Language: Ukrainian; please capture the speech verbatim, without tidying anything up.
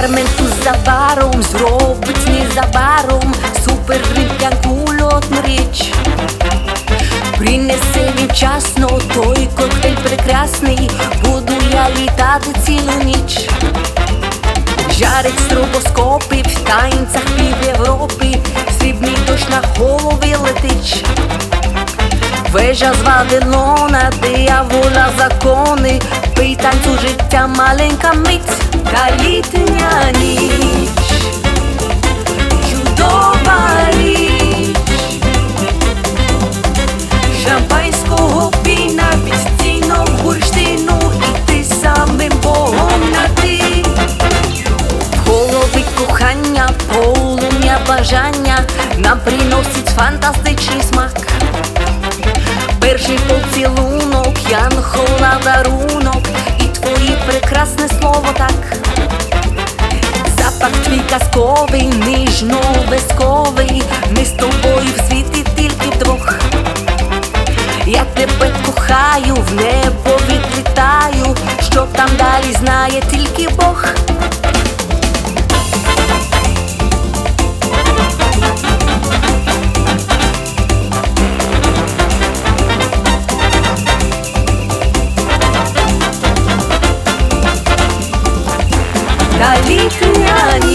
бармен тут за баром зробить незабаром супер-дрінк, кульотну річ. Принесе він вчасно той коктейль прекрасний, буду я літати цілу ніч. Жарить стробоскопи в танцях пів Європи, срібний дощ на голові летить. Вежа з Вавилона, диявола закони, пий танцю життя маленька мить, та літня ніч, чудова річ. Шампанського піна під стінок бурштину, і ти самим Богом на ти. В голові кохання, полум'я бажання нам приносить фантастичний смак. Перший поцілунок, янгола дарунок, і твоє прекрасне слово так. Запах твій казковий, ніжно-висковий, ми з тобою в світі тільки вдвох. Я тебе кохаю, в небо відлітаю, що там далі знає тільки Бог. Та літня ніч,